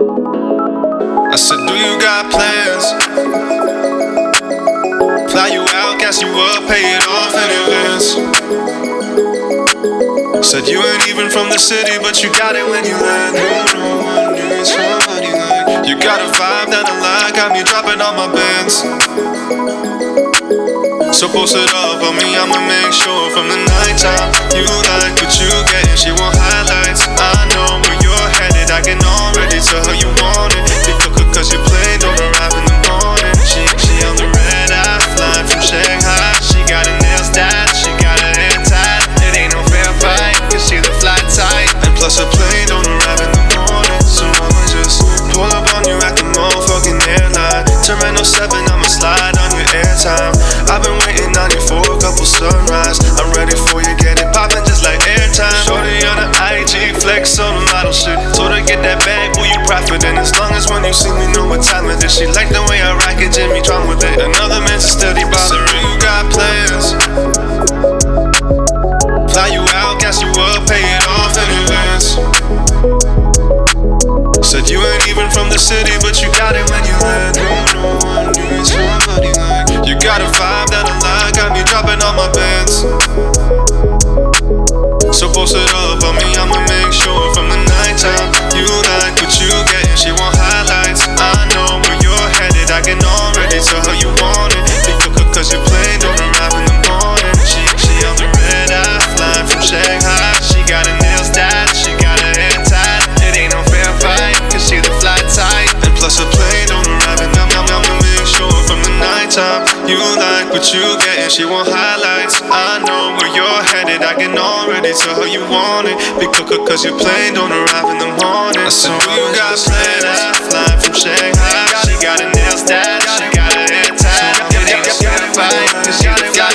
I said, do you got plans? Fly you out, gas you up, pay it off in advance. Said you ain't even from the city, but you got it when you land. No one needs somebody like you. Got a vibe that I like, got me dropping all my bands. So post it up on me, I'ma make sure from the nighttime you like what you get, and she want highlights. I know where you're headed, I can already tell her you want it. You cook her cause your plane don't arrive in the morning. She on the red eye, flying from Shanghai. She got her nails dyed, she got her hair tied. It ain't no fair fight, cause she the fly type. And plus her plane don't arrive in the morning. So I'ma just pull up on you at the motherfucking airline. Terminal 7, I'ma slide on your airtime. I've been waiting on you for a couple sunrise. I'm ready for you, get it poppin' just like airtime. Shorty on the IG, flex on the model shit. Told her get that bag, who you profitin'? As long as when you see me know what time it is. She like the way I rock it, Jimmy Tron with it. Another man's a steady bother. You got plans? Fly you out, gas you up, pay it off in advance. Said you ain't even from the city, but you got it when you land. No one needs somebody like you. Got a vibe that I like, got me dropping all my bands. So post it up on me, I'ma make sure from the nighttime you like what you get, and she want highlights. I know where you're headed, I can already tell her you want it. You cook her cause your plane don't arrive in the morning. She on the red eye, flying from Shanghai. She got her nails dyed, she got her hair tied. It ain't no fair fight, cause she the fly type. And plus her plane don't arrive in the morning. I'ma make sure from the nighttime you like what you get, and she want highlights. I know where you're headed, I can already tell her you want it. Be quicker cause your plane don't arrive in the morning. I said, do you got plans? Flying from Shanghai. She got her nails dyed, she got her hair tied. It ain't no fair fight, cause she the fly